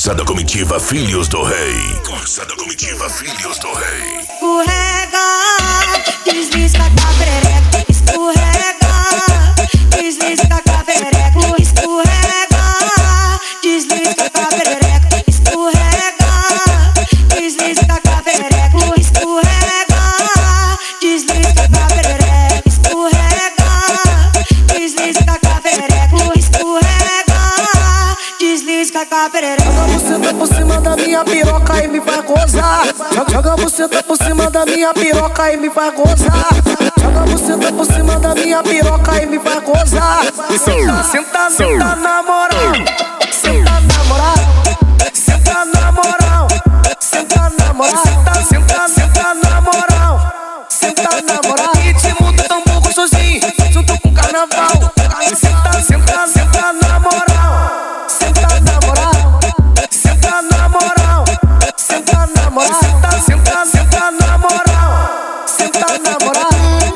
Força da comitiva Filhos do Rei. Força da comitiva Filhos do Rei. Escorrega, desliza com a perereca. Escorrega, desliza com a perereca. Escorrega, desliza com a perereca. Escorrega, desliza com a perereca. Escorrega, desliza com a perereca. Escorrega, desliza com a perereca. Escorrega, desliza com a perereca. Joga você por cima da minha piroca e me faz gozar. Joga você por cima da minha piroca e me faz gozar. Joga você por cima da minha piroca e me faz gozar. Senta, senta, senta na moral. Senta na moral. Senta na moral. Senta na moral. Senta, senta, senta na moral. Senta na moral. Ritmo do tambor gostosinho, junto com carnaval. Senta, senta, senta na moral. Senta na moral. Senta na moral. Senta na moral. Senta, senta, senta na moral. Senta na moral.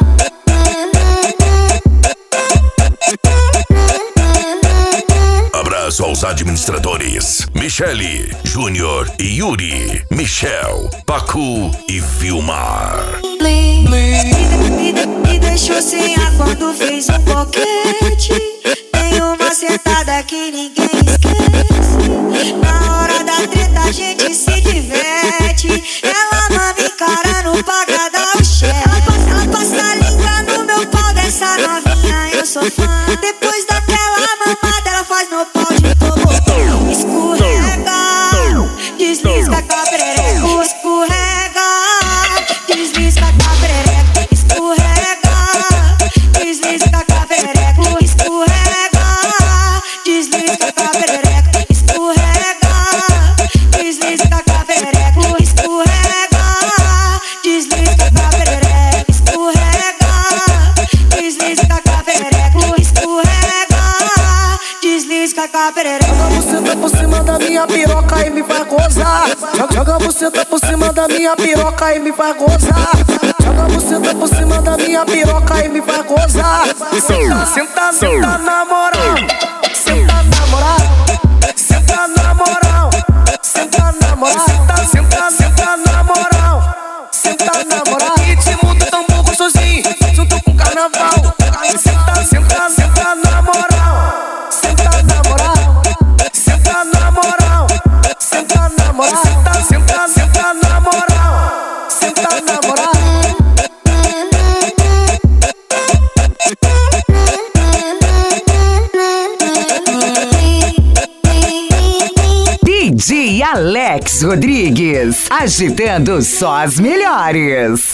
Abraço aos administradores Michele, Júnior e Yuri, Michel, Pacu e Vilmar. Me deixou sem ar quando fez um boquete. Tem uma sentada que ninguém esquece. Na hora da treta a gente se diverte. Ela mama encarando pra dar o chefe. Ela passa a língua no meu pau dessa novinha, eu sou fã. Depois daquela mamada ela faz no pau de tobogã. Escorrega, desliza com a perereca. Escorrega, desliza com a perereca. Escorrega, desliza com a perereca. Escorrega, desliza com a perereca. Escorrega, desliza com a perereca. Escorrega, desliza com a perereca. Escorrega, desliza com a perereca. Escorrega, desliza com a perereca. Joga você por cima da minha piroca e me faz gozar. Joga você por cima da minha piroca e me faz gozar. Joga você por cima da minha piroca e me faz gozar. Senta, senta, senta na moral. Senta na moral. Senta na moral. Senta na moral. Senta, senta, senta na moral. Senta na moral. Ritmo do tambor gostosinho, junto com carnaval. Senta, senta, senta na moral. Senta na moral. Senta na moral. Senta na moral. Senta, senta, senta na moral. Senta na moral. DJ Alex Rodrigues, agitando só as melhores.